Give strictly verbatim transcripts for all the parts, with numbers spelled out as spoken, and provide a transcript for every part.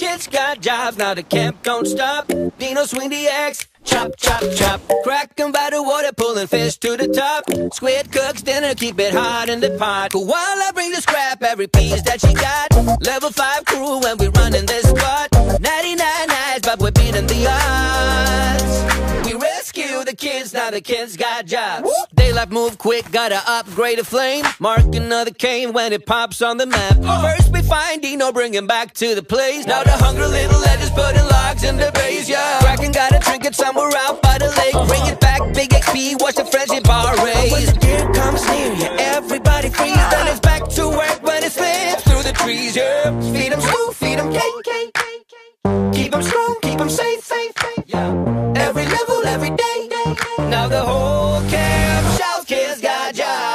Kids got jobs, now the camp don't stop. Dino swing the eggs, chop, chop, chop. Crack 'em by the water, pulling fish to the top. Squid cooks dinner, keep it hot in the pot. While I bring the scrap, every piece that she got. Level five crew when we running this spot. ninety-nine nights, but we're beating the odds. We rescue the kids, now the kids got jobs. Daylife move quick, gotta upgrade a flame. Mark another cane when it pops on the map. First we find Dino, bring him back to the place. Now the hungry little legends putting logs in the base, yeah. Kraken got a trinket somewhere out by the lake. Bring it back, big X P, watch the friendship bar raise. When the deer comes near, yeah, everybody freeze. Then it's back to work when it slips through the trees, yeah. Feed 'em stew, feed 'em cake, cake, cake. Keep 'em strong, keep 'em safe, safe, safe, yeah. Every level, every day. Now the whole camp shouts, kids got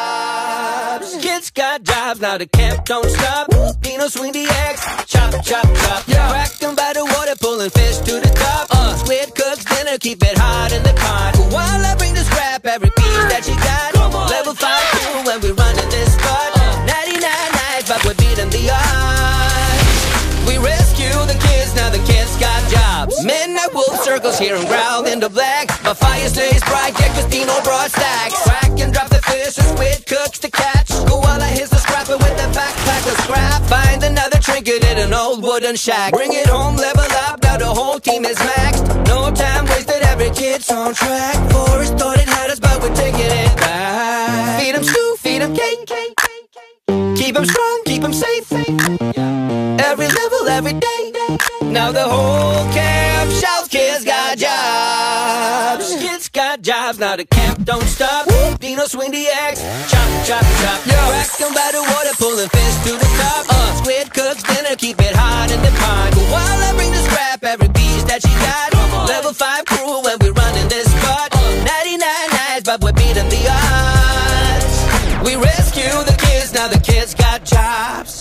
jobs. Kids got jobs, now the camp don't stop. Dino swing the eggs, chop, chop, chop. Yeah. Crack 'em by the water, pulling fish to the top. Uh, Squid cooks dinner, keep it hot in the pot. While I bring the scrap, every piece that you got. Level five crew when we running this spot. Uh, ninety-nine nights, but we're beating the odds. We rescue the kids, now the kids got jobs. Midnight wolf circles here and growl in the black. My fire stays bright, yeah, 'cause Dino brought stacks. Crack and drop the fish and squid cooks to catch. Koala hits the scrapper with the backpack of scrap. Find another trinket in an old wooden shack. Bring it home, level up, now the whole team is maxed. No time wasted, every kid's on track. Forest thought it had us, but we're taking it back. Feed 'em stew, feed 'em cake, cake, cake, cake. Keep 'em strong, keep 'em safe, safe. Every level, every day. Now the whole camp shouts, kids got jobs. Kids got jobs, now the camp don't stop. Dino swing the eggs, chop, chop, chop. Yeah. Crack 'em by the water, pulling fish to the top. Uh, Squid cooks dinner, keep it hot in the pot. While I bring the scrap, every piece that you got. Level five crew when we running this spot. Uh, ninety-nine nights, but we're beating the odds. We rescue the kids, now the kids got jobs.